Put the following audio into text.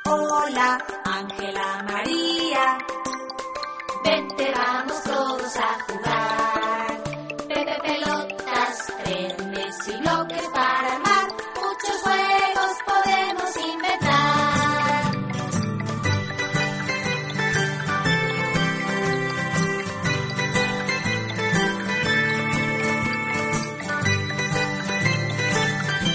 Hola, Ángela María. Vente, vamos todos a jugar.